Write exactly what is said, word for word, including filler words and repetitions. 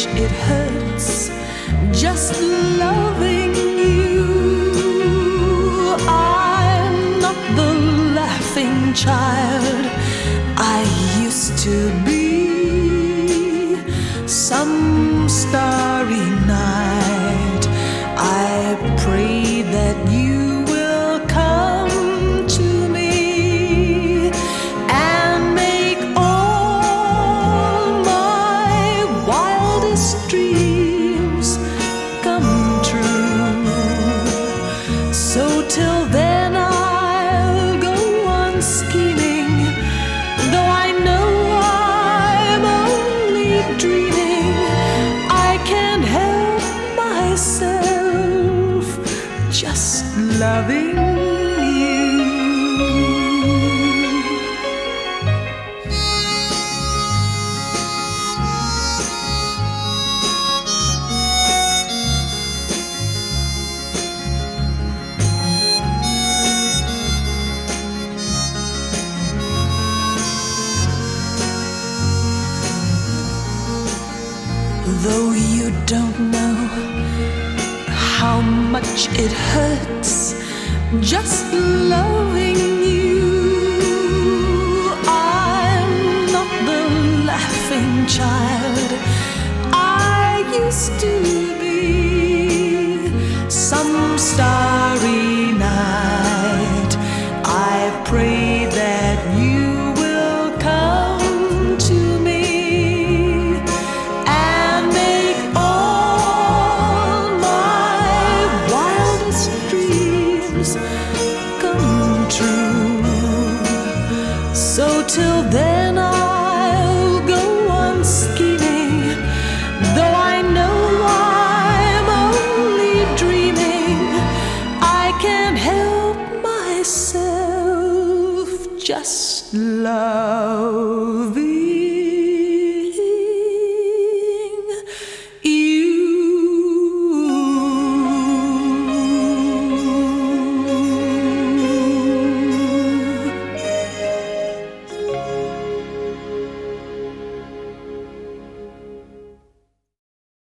much it hurts just loving you. I'm not the laughing child I used to be. Some starry night I pray that you will come to me and make all my wildest dreams come true. So till then I'll go on scheming, though I know I'm only dreaming. I can't help myself just loving you. Though you don't know how much it hurts just loving you, I'm not the laughing child I used to